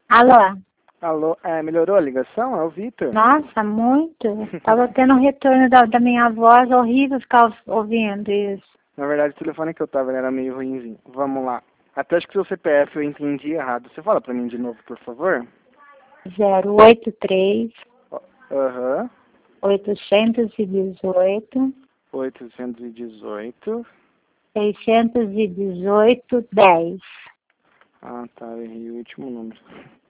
Alô? Alô, melhorou a ligação? É o Vitor. Nossa, muito. Tava tendo um retorno da minha voz, horrível ficar ouvindo isso. Na verdade, o telefone que eu tava era meio ruinzinho. Vamos lá. Até acho que seu CPF eu entendi errado. Você fala pra mim de novo, por favor? 083 Aham. 818 818. 618 10. Ah, tá. Eu errei o último número.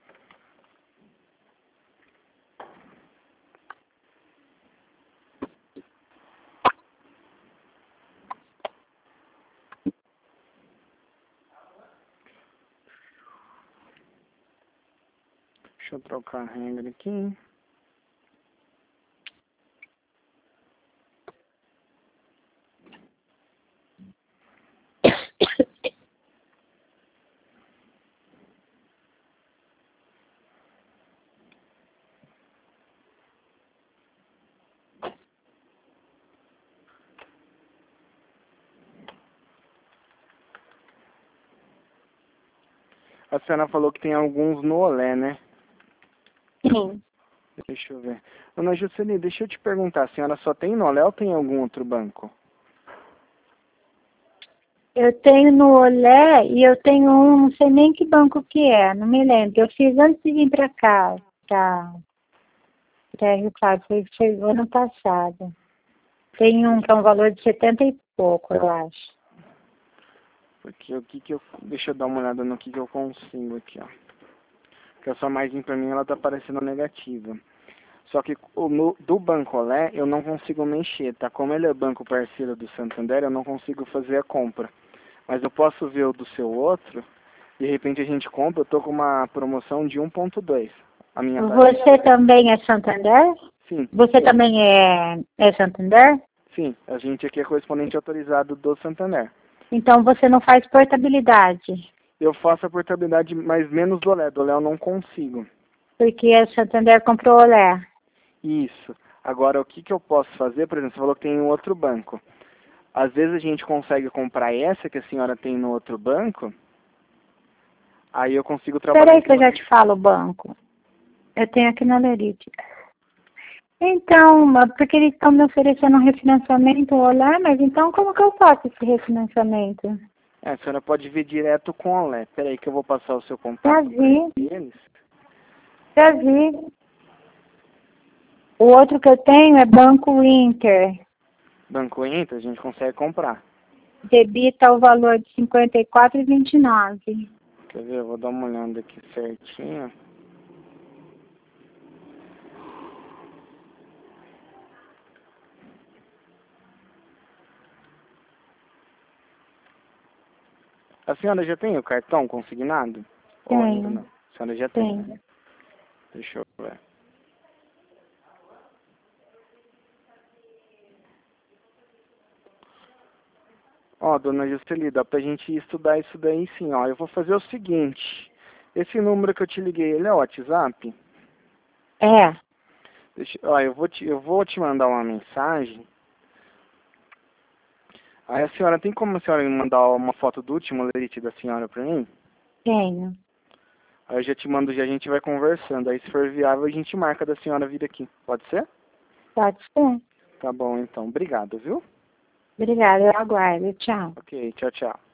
Deixa eu trocar a regra aqui. A senhora falou que tem alguns no Olé, né? Sim. Deixa eu ver. Dona Juscelina, deixa eu te perguntar, a senhora só tem no Olé ou tem algum outro banco? Eu tenho no Olé e eu tenho não sei nem que banco que é, não me lembro. Eu fiz antes de vir para cá, para Rio Claro, foi ano passado. Tem um que é um valor de 70 e pouco, eu acho. Porque o que que eu... Deixa eu dar uma olhada no que eu consigo aqui, ó. Porque a sua margem pra mim, ela tá parecendo negativa. Só que do Banco Olé, eu não consigo mexer, tá? Como ele é banco parceiro do Santander, eu não consigo fazer a compra. Mas eu posso ver o do seu outro, de repente a gente compra, eu tô com uma promoção de 1.2. A minha taxa... Você também é Santander? Sim. Você também é Santander? Sim, a gente aqui é correspondente autorizado do Santander. Então você não faz portabilidade? Eu faço a portabilidade, mas menos do Olé. Do Olé eu não consigo. Porque a Santander comprou Olé. Isso. Agora, o que que eu posso fazer? Por exemplo, você falou que tem um outro banco. Às vezes a gente consegue comprar essa que a senhora tem no outro banco, aí eu consigo trabalhar... Espera aí que eu já te falo o banco. Eu tenho aqui na Lerite. Então, porque eles estão me oferecendo um refinanciamento Olé, mas então como que eu faço esse refinanciamento? A senhora pode vir direto com o Olé. Espera aí que eu vou passar o seu Já contato vi, para eles. já vi. O outro que eu tenho é Banco Inter. Banco Inter, a gente consegue comprar. Debita o valor de 54,29. Quer ver? Eu vou dar uma olhada aqui certinho. A senhora já tem o cartão consignado? Ou ainda não? Tenho, A senhora já tem. tenho. Deixa eu ver. Ó, dona Juscelina, dá pra gente estudar isso daí sim, ó. Eu vou fazer o seguinte. Esse número que eu te liguei, ele é o WhatsApp? É, Ó, eu vou te mandar uma mensagem. Aí a senhora, tem como a senhora me mandar uma foto do último lerite da senhora pra mim? tenho. Aí eu já te mando, já a gente vai conversando. Aí se for viável, a gente marca da senhora vir aqui. Pode ser? Pode ser. Tá bom, então. Obrigado, viu? Obrigada, eu aguardo. Tchau. Ok, tchau, tchau.